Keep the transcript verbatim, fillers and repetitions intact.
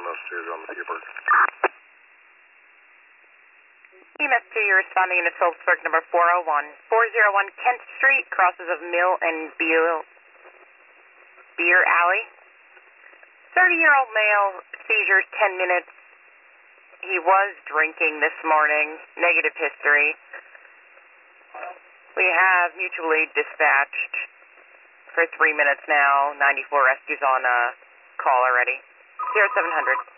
investigators on the Seabird. E M S two, you're responding to Phillipsburg number four oh one. four oh one Kent Street, crosses of Mill and Beer, Beer Alley. thirty-year-old male, seizures ten minutes. He was drinking this morning, negative history. We have mutually dispatched for three minutes now. ninety-four rescues on uh, call already. zero seven hundred.